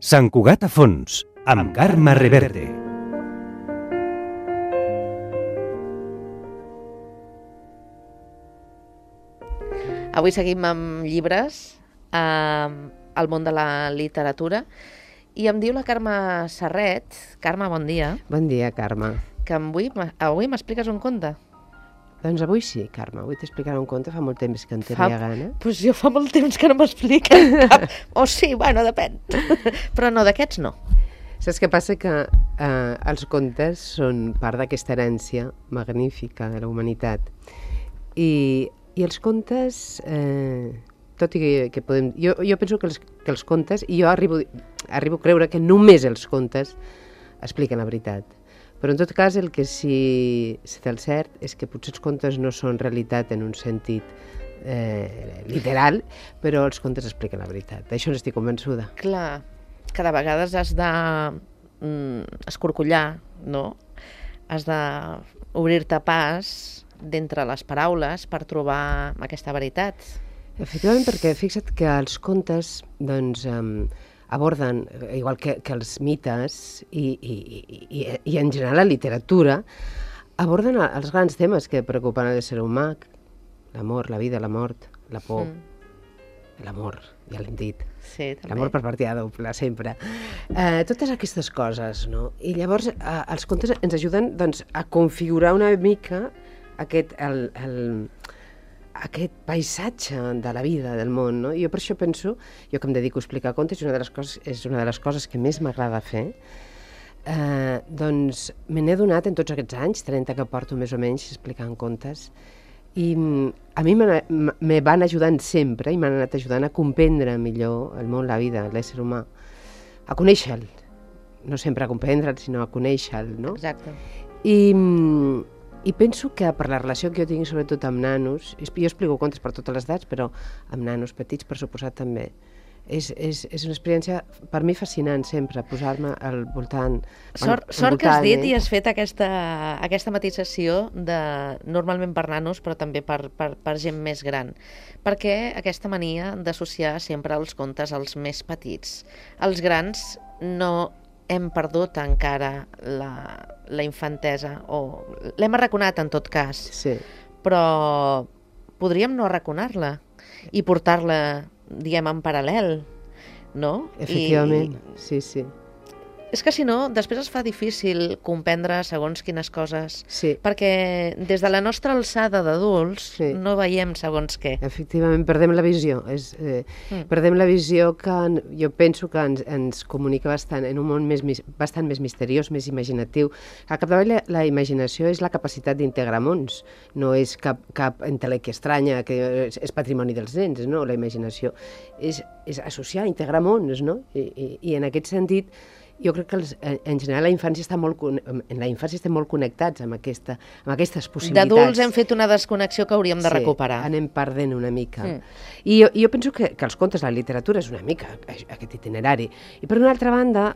Sant Cugat a fons, amb Carme Reverte. Avui seguim amb llibres, al món de la literatura, i em diu la Carme Serret. Carme, bon dia. Bon dia, Carme. Que avui m'expliques un conte. Doncs avui sí, Carme, avui t'explicaré un conte, fa molt temps que en tenia gana. Doncs jo fa molt temps que no m'expliquen cap. O sí, bueno, depèn. Però no, d'aquests no. Saps què passa? Que els contes són part d'aquesta herència magnífica de la humanitat. I els contes, tot i que podem... Jo penso que els contes, i jo arribo a creure que només els contes expliquen la veritat. Però en tot cas el que sí té el cert és que potser els contes no són realitat en un sentit literal, però els contes expliquen la veritat. D'això n'estic convençuda. Clar, que de vegades has de escorcollar, no? Has d'obrir-te pas d'entre les paraules per trobar aquesta veritat. Efectivament, perquè fixa't que els contes, doncs, aborden, igual que els mites i en general la literatura, aborden els grans temes que preocupen a l'ésser humà: l'amor, la vida, la mort, la por, l'amor, ja l'hem dit. Sí, també. L'amor per partida doble, sempre. Totes aquestes coses, no? I llavors els contes ens ajuden, doncs, a configurar una mica aquest paisatge de la vida, del món, no? Jo per això penso, jo que em dedico a explicar contes, és una de les coses que més m'agrada fer, doncs me n'he donat en tots aquests anys, 30 que porto més o menys explicant contes, i a mi me van ajudant sempre i m'han anat ajudant a comprendre millor el món, la vida, l'ésser humà, a conèixer-lo, no sempre a comprendre'l, sinó a conèixer-lo, no? Exacte. I penso que per la relació que jo tinc sobretot amb nanos, jo explico contes per totes les edats, però amb nanos petits, per suposat, també. És una experiència per mi fascinant sempre, posar-me al voltant. Sort que has dit i has fet aquesta matisació de normalment per nanos, però també per gent més gran. Perquè aquesta mania d'associar sempre els contes als més petits. Els grans no hem perdut encara la infantesa, o l'hem arraconat en tot cas, sí. Però podríem no arraconar-la i portar-la, diguem, en paral·lel, no? Efectivament, sí. És que si no, després es fa difícil comprendre segons quines coses, sí. Perquè des de la nostra alçada d'adults no veiem segons què. Efectivament, perdem la visió. Perdem la visió que jo penso que ens comunica bastant en un món bastant més misteriós, més imaginatiu. Al capdavall la imaginació és la capacitat d'integrar mons, no és cap entelèquia estranya que és patrimoni dels nens, no? La imaginació és associar, integrar mons, no? I en aquest sentit jo crec que en general la infància estem molt connectats amb aquestes possibilitats. D'adults hem fet una desconnexió que hauríem de recuperar. Sí, anem perdent una mica. I jo penso que els contes, la literatura és una mica aquest itinerari. I per una altra banda,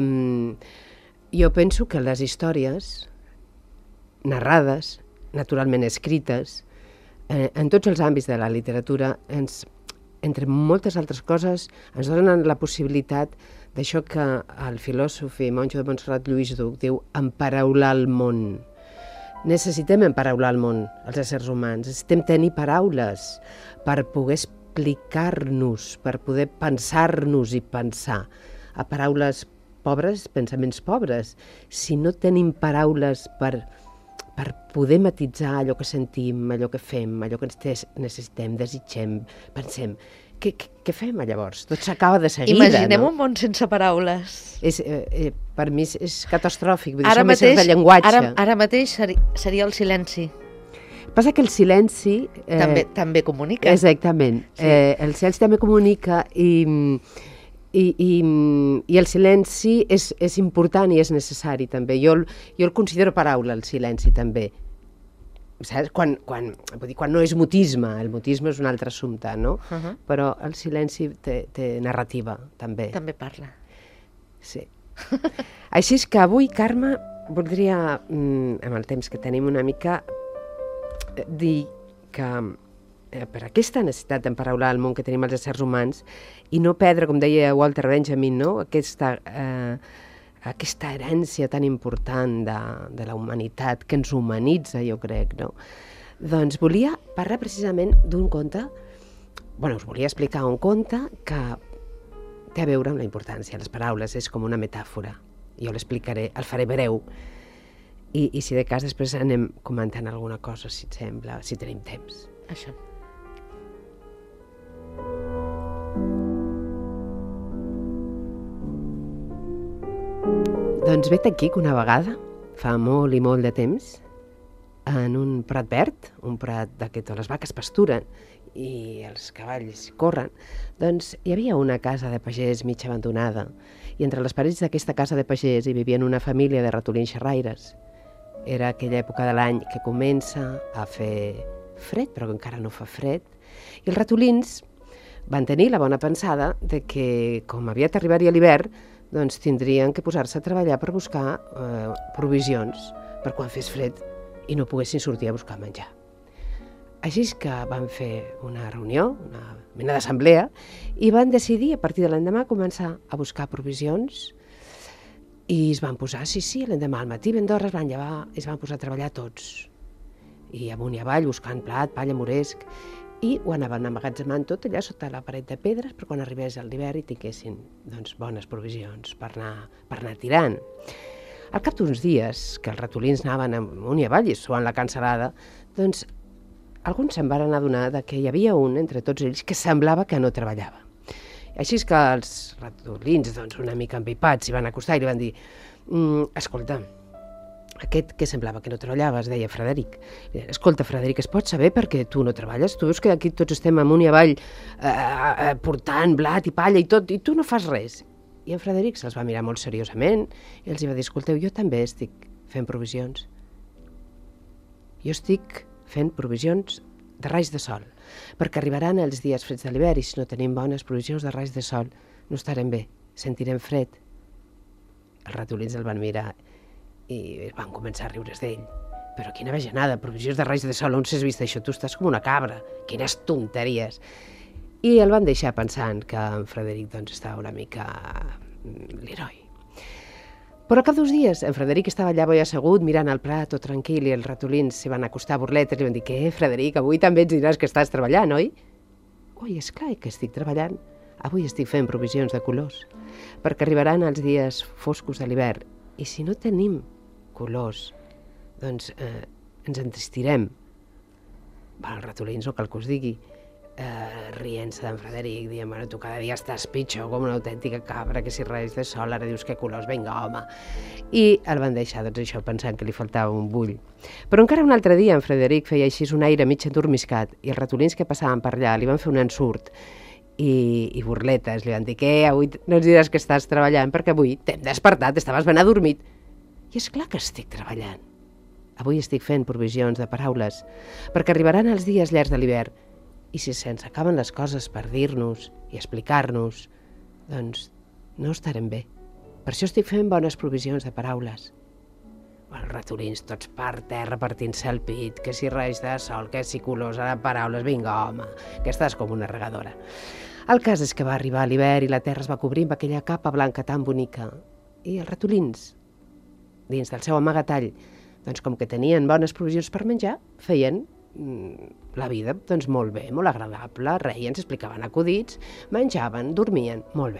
jo penso que les històries narrades, naturalment escrites, en tots els àmbits de la literatura, entre moltes altres coses, ens donen la possibilitat d'això que el filòsof i monjo de Montserrat Lluís Duc diu emparaular el món. Necessitem emparaular el món, els éssers humans. Necessitem tenir paraules per poder explicar-nos, per poder pensar-nos i pensar. A paraules pobres, pensaments pobres. Si no tenim paraules per poder matitzar allò que sentim, allò que fem, allò que necessitem, desitgem, pensem, què fem llavors? Tot s'acaba de seguida. Imaginem un món sense paraules. Per mi és catastròfic, vull dir, som éssers de llenguatge. Ara mateix seria el silenci. Passa que el silenci... També comunica. Exactament. Sí. El silenci també comunica i el silenci és important i és necessari també. Jo el considero paraula, el silenci també. Saps? Quan no és mutisme, el mutisme és un altre assumpte, no? Però el silenci té narrativa, també. També parla. Sí. Així és que avui, Carme, voldria, amb el temps que tenim una mica, dir que per aquesta necessitat d'emparaular el món que tenim els éssers humans i no perdre, com deia Walter Benjamin, no? Aquesta herència tan important de la humanitat, que ens humanitza, jo crec, no? Doncs volia parlar precisament d'un conte, us volia explicar un conte que té a veure amb la importància. Les paraules és com una metàfora. Jo l'explicaré, el faré breu, i si de cas després anem comentant alguna cosa, si et sembla, si tenim temps. Això. Doncs vet aquí que una vegada, fa molt i molt de temps, en un prat verd, un prat d'aquest on les vaques pasturen i els cavalls corren, doncs hi havia una casa de pagès mig abandonada i entre les parets d'aquesta casa de pagès hi vivien una família de ratolins xerraires. Era aquella època de l'any que comença a fer fred, però que encara no fa fred, i els ratolins van tenir la bona pensada de que, com aviat arribaria l'hivern, doncs tindrien que posar-se a treballar per buscar provisions per quan fes fred i no poguessin sortir a buscar menjar. Així és que van fer una reunió, una mena d'assemblea, i van decidir a partir de l'endemà començar a buscar provisions i es van posar, l'endemà al matí ben d'hora es van llevar i es van posar a treballar tots. I amunt i avall buscant plat, palla, moresc, i ho anaven emmagatzemant tot allà sota la paret de pedres per quan arribés l'hivern i tinguessin bones provisions per anar tirant. Al cap d'uns dies, que els ratolins anaven amunt i avall i suant la cansalada, doncs alguns se'n van adonar que hi havia un entre tots ells que semblava que no treballava. Així és que els ratolins, una mica empipats, s'hi van acostar i li van dir escolta, aquest que semblava que no treballava, es deia Frederic. Escolta, Frederic, es pot saber per què tu no treballes? Tu veus que aquí tots estem amunt i avall portant blat i palla i tot, i tu no fas res. I en Frederic se'ls va mirar molt seriosament i els va dir, escolteu, jo també estic fent provisions. Jo estic fent provisions de raigs de sol, perquè arribaran els dies freds de l'hivern i si no tenim bones provisions de raigs de sol no estarem bé, sentirem fred. Els ratolins el van mirar i van començar a riure's d'ell. Però quina bajanada, provisions de raigs de sol, on s'has vist això? Tu estàs com una cabra, quines tonteries. I el van deixar pensant que en Frederic estava una mica l'heroi. Però al cap d'uns dies, en Frederic estava allà bo i assegut, mirant el prat, tot tranquil, i els ratolins s'hi van acostar burletes i li van dir, què, Frederic, avui també ens diràs que estàs treballant, oi? Oi, esclar que estic treballant. Avui estic fent provisions de colors, perquè arribaran els dies foscos de l'hivern, i si no tenim colors, doncs ens entristirem. Els ratolins, no cal que us digui, rient-se d'en Frederic, dient, bueno, tu cada dia estàs pitjor com una autèntica cabra, que si raigs de sol, ara dius que colors, vinga, home. I el van deixar, això, pensant que li faltava un bull. Però encara un altre dia en Frederic feia així un aire mig endormiscat i els ratolins que passaven per allà li van fer un ensurt i burletes, li van dir, què, avui no ens diràs que estàs treballant perquè avui t'hem despertat, estaves ben adormit. I és clar que estic treballant. Avui estic fent provisions de paraules, perquè arribaran els dies llargs de l'hivern i si se'ns acaben les coses per dir-nos i explicar-nos, doncs no estarem bé. Per això estic fent bones provisions de paraules. Els ratolins tots per terra partint-se el pit, que si raigs de sol, que si colors, ara paraules, vinga home, que estàs com una regadora. El cas és que va arribar l'hivern i la terra es va cobrir amb aquella capa blanca tan bonica. I els ratolins, dins del seu amagatall, doncs com que tenien bones provisions per menjar, feien la vida molt bé, molt agradable, reien, s'explicaven acudits, menjaven, dormien, molt bé.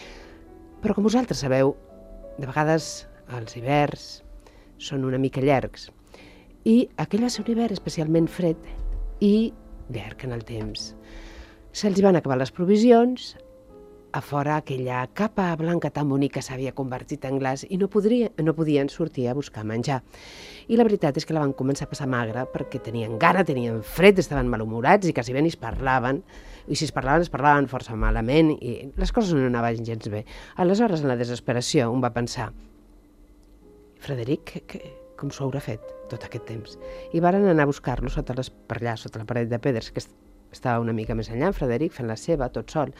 Però com vosaltres sabeu, de vegades els hiverns són una mica llargs i aquell va ser un hivern especialment fred i llarg en el temps. Se'ls van acabar les provisions, a fora aquella capa blanca tan bonica s'havia convertit en glaç i no podien sortir a buscar menjar. I la veritat és que la van començar a passar magra perquè tenien gana, tenien fred, estaven malhumorats i quasi bé ni es parlaven. I si es parlaven força malament i les coses no anaven gens bé. Aleshores, en la desesperació, un va pensar, Frederic, com s'ho haurà fet tot aquest temps? I varen anar a buscar-lo per allà, sota la paret de pedres, que estava una mica més enllà, en Frederic fent la seva, tot sol.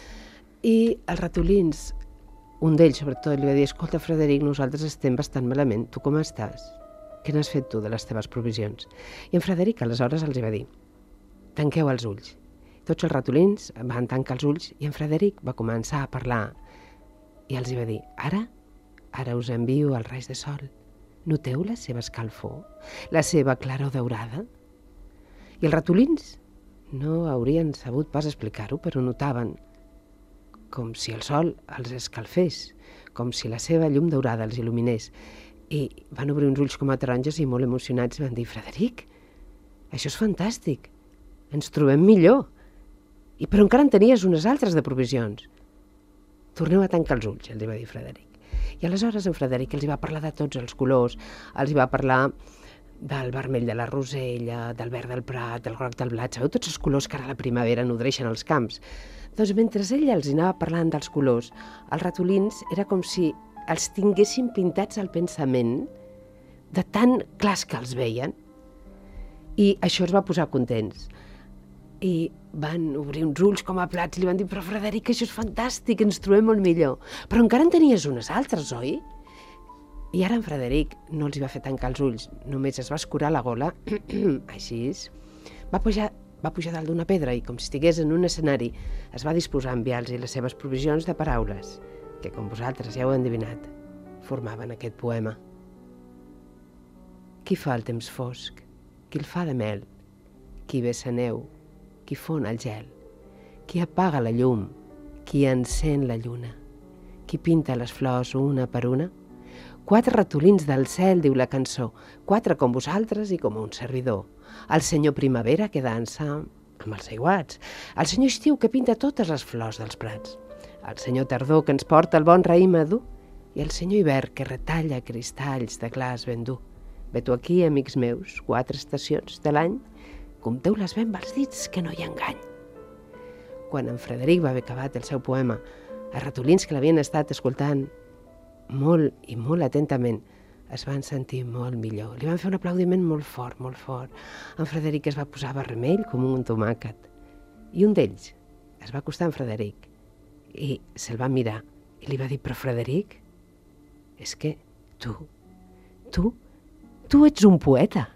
I els ratolins, un d'ells sobretot, li va dir, escolta, Frederic, nosaltres estem bastant malament, tu com estàs? Què n'has fet tu de les teves provisions? I en Frederic aleshores els va dir, tanqueu els ulls. Tots els ratolins van tancar els ulls i en Frederic va començar a parlar i els va dir, ara us envio els raigs de sol. Noteu la seva escalfor, la seva claror daurada? I els ratolins no haurien sabut pas explicar-ho, però notaven com si el sol els escalfés, com si la seva llum daurada els il·luminés. I van obrir uns ulls com a taronges i molt emocionats van dir, Frederic, això és fantàstic, ens trobem millor. Però encara en tenies unes altres de provisions. Torneu a tancar els ulls, els va dir Frederic. I aleshores en Frederic els va parlar de tots els colors, els va parlar del vermell de la rosella, del verd del prat, del groc del blat, sabeu tots els colors que ara a la primavera nodreixen els camps? Doncs mentre ell els anava parlant dels colors, els ratolins era com si els tinguessin pintats al pensament de tan clars que els veien. I això els va posar contents. I van obrir uns ulls com a plats i li van dir, però Frederic, això és fantàstic, ens trobem molt millor. Però encara en tenies unes altres, oi? I ara en Frederic no els va fer tancar els ulls, només es va escurar la gola, així és. Va pujar dalt d'una pedra i, com si estigués en un escenari, es va disposar a enviar-los les seves provisions de paraules, que, com vosaltres ja heu endevinat, formaven aquest poema. Qui fa el temps fosc? Qui el fa de mel? Qui vessa neu? Qui fon el gel? Qui apaga la llum? Qui encén la lluna? Qui pinta les flors una per una? 4 ratolins del cel, diu la cançó, 4 com vosaltres i com un servidor. El senyor primavera que dansa amb els aiguats, el senyor estiu que pinta totes les flors dels prats, el senyor tardor que ens porta el bon raïm madur i el senyor hivern que retalla cristalls de glaç ben dur. Vet-ho aquí, amics meus, 4 estacions de l'any, compteu-les ben amb els dits, que no hi ha engany. Quan en Frederic va haver acabat el seu poema, els ratolins que l'havien estat escoltant molt i molt atentament es van sentir molt millor. Li van fer un aplaudiment molt fort, molt fort. En Frederic es va posar vermell com un tomàquet. I un d'ells es va acostar a en Frederic i se'l va mirar i li va dir, però Frederic, és que tu ets un poeta.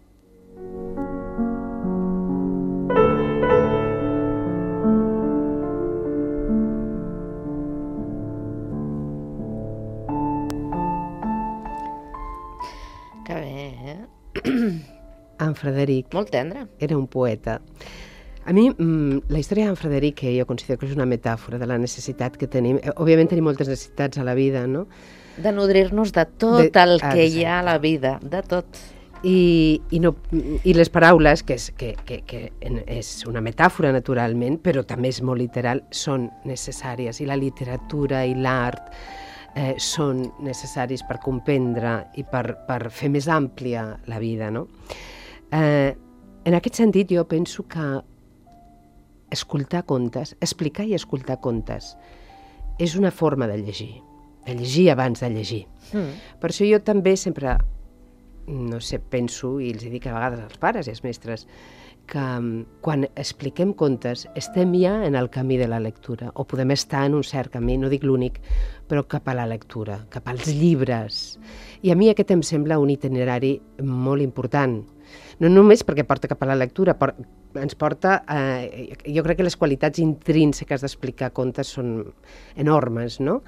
Que bé, eh? En Frederic Molt tendre. era un poeta. A mi, la història d'en Frederic, que jo considero que és una metàfora de la necessitat que tenim, òbviament tenim moltes necessitats a la vida, no? De nodrir-nos de tot el que hi ha a la vida, de tot. I les paraules, que és una metàfora naturalment, però també és molt literal, són necessàries. I la literatura i l'art són necessaris per comprendre i per fer més àmplia la vida, no? En aquest sentit, jo penso que escoltar contes, explicar i escoltar contes, és una forma de llegir abans de llegir. Per això jo també sempre, no sé, penso, i els dic a vegades als pares i als mestres, que quan expliquem contes estem ja en el camí de la lectura, o podem estar en un cert camí, no dic l'únic, però cap a la lectura, cap als llibres. I a mi aquest em sembla un itinerari molt important. No només perquè porta cap a la lectura, ens porta... jo crec que les qualitats intrínseques d'explicar contes són enormes, no?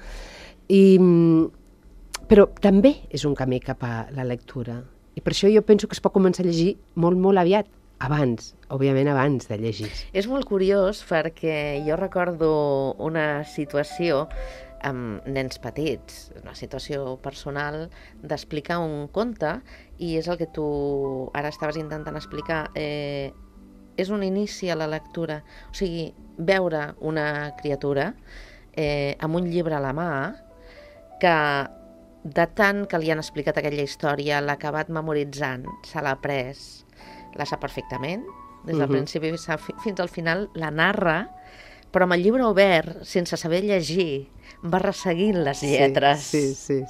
Però també és un camí cap a la lectura. I per això jo penso que es pot començar a llegir molt, molt aviat. Abans, òbviament abans de llegir. És molt curiós perquè jo recordo una situació amb nens petits, una situació personal d'explicar un conte, i és el que tu ara estaves intentant explicar. És un inici a la lectura, o sigui, veure una criatura amb un llibre a la mà que de tant que li han explicat aquella història l'ha acabat memoritzant, se l'ha après, la sap perfectament, des del principi fins al final la narra, però amb el llibre obert, sense saber llegir, va resseguint les lletres. Sí.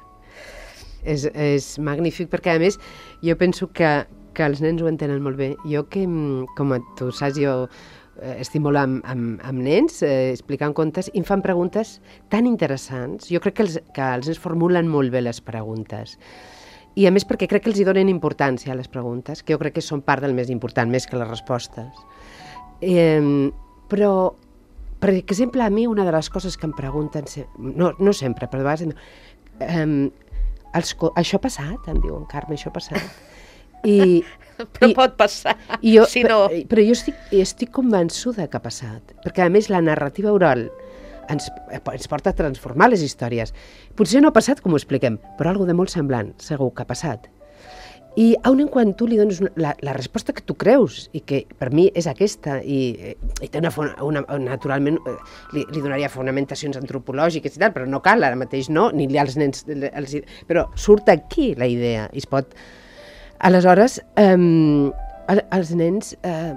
És magnífic, perquè a més jo penso que els nens ho entenen molt bé. Jo que, com tu saps, jo estic molt amb nens explicant contes i em fan preguntes tan interessants. Jo crec que els nens formulen molt bé les preguntes. I a més perquè crec que els hi donen importància a les preguntes, que jo crec que són part del més important, més que les respostes. Però, per exemple, a mi una de les coses que em pregunten, no sempre, però de vegades, això ha passat? Em diuen, Carme, això ha passat? Però pot passar, si no... Però jo estic convençuda que ha passat, perquè a més la narrativa oral ens porta a transformar les històries. Potser no ha passat com ho expliquem, però alguna de molt semblant segur que ha passat. I quan tu li dones la resposta que tu creus, i que per mi és aquesta, i té naturalment li donaria fonamentacions antropològiques i tal, però no cal, ara mateix no, ni als nens... Però surt aquí la idea, i es pot... Aleshores, els nens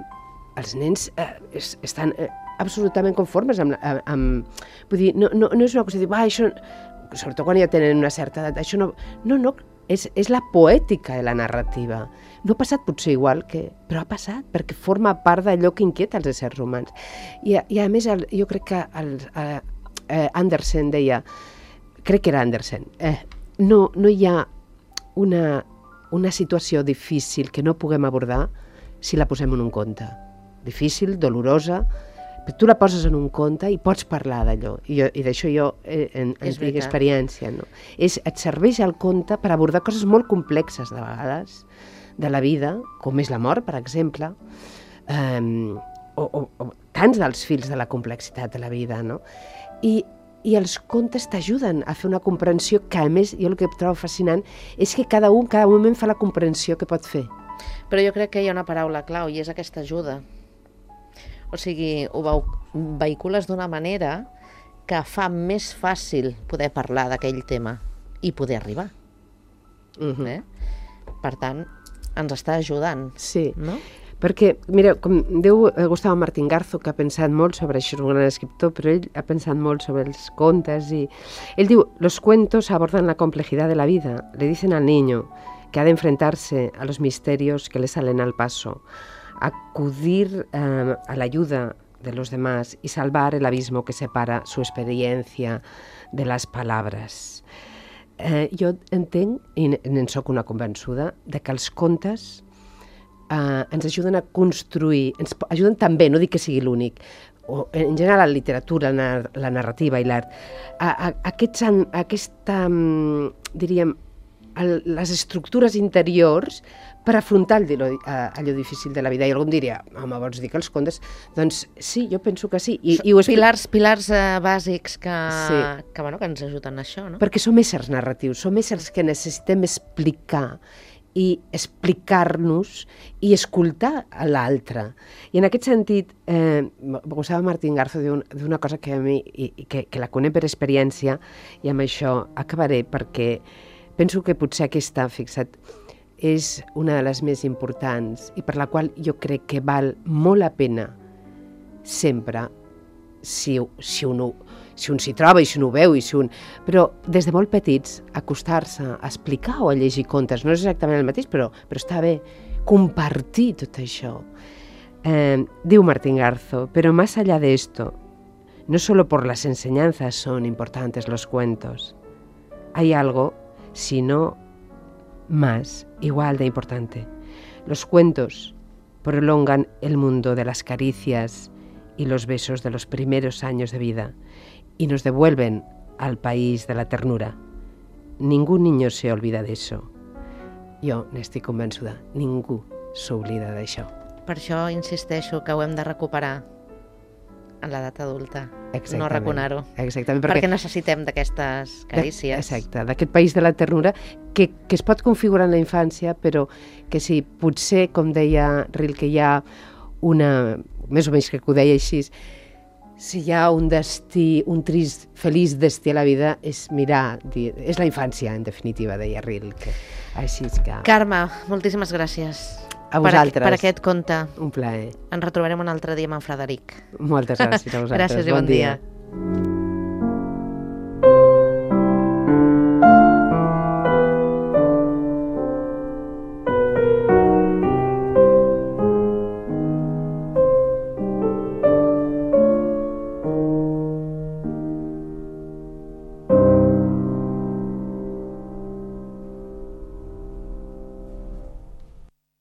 estan absolutament conformes amb... Vull dir, no és una cosa de dir, això... Sobretot quan ja tenen una certa edat, això no... No, és la poètica de la narrativa. No ha passat potser igual, però ha passat, perquè forma part d'allò que inquieta els éssers humans. I a més, jo crec que Andersen deia, crec que era Andersen, no hi ha una situació difícil que no puguem abordar si la posem en un conte. Difícil, dolorosa, però tu la poses en un conte i pots parlar d'allò. I d'això jo en tinc experiència. No? Et serveix el conte per abordar coses molt complexes, de vegades, de la vida, com és la mort, per exemple, o tants dels fils de la complexitat de la vida. No? I els contes t'ajuden a fer una comprensió que, a més, jo el que trobo fascinant és que cada moment fa la comprensió que pot fer. Però jo crec que hi ha una paraula clau i és aquesta ajuda. O sigui, ho vehicules d'una manera que fa més fàcil poder parlar d'aquell tema i poder arribar. Per tant, ens està ajudant. Sí. No? Perquè, mira, com diu Gustavo Martín Garzo, que ha pensat molt sobre això, és un gran escriptor, però ell ha pensat molt sobre els contes y él diu, los cuentos abordan la complejidad de la vida, le dicen al niño que ha de enfrentarse a los misterios que le salen al paso, acudir a la ayuda de los demás y salvar el abismo que separa su experiencia de les palabres. Jo entenc, i en soc una convençuda, de que els contes ens ajuden a construir, ens ajuden també, no dic que sigui l'únic, o en general la literatura, la narrativa i l'art, diríem, les estructures interiors per afrontar allò difícil de la vida. I algú em diria, home, vols dir que els contes? Doncs sí, jo penso que sí. Pilars bàsics que ens ajuden a això, no? Perquè som éssers narratius, som éssers que necessitem explicar i explicar-nos i escoltar a l'altre. I en aquest sentit, Gustavo Martín Garzo diu una cosa que a mi, que la conec per experiència, i amb això acabaré, perquè penso que potser aquesta, fixa't, és una de les més importants i per la qual jo crec que val molt la pena sempre, si un s'hi troba i si un ho veu, però des de molt petits acostar-se a explicar o a llegir contes, no és exactament el mateix, però està bé compartir tot això. Diu Martín Garzo, pero más allá de esto, no solo por las enseñanzas son importantes los cuentos, hay algo, si no más, igual de importante. Los cuentos prolongan el mundo de las caricias y los besos de los primeros años de vida y nos devuelven al país de la ternura. Ningún niño se olvida de eso. Jo n'estic convençuda, ningú s'oblida d'això. Per això insisteixo que ho hem de recuperar en l'edat adulta, no arraconar-ho. Exactament. Perquè necessitem d'aquestes carícies. Exacte, d'aquest país de la ternura que es pot configurar en la infància, però que sí, potser, com deia Rilke, hi ha una, més o menys que ho deia així, si hi ha un destí, un trist, feliç destí a la vida, és mirar, és la infància, en definitiva, deia Rilke. Així que... Carme, moltíssimes gràcies. A vosaltres. Per aquest conte. Un plaer. Ens retrobarem un altre dia amb en Frederic. Moltes gràcies a vosaltres. Gràcies i bon dia.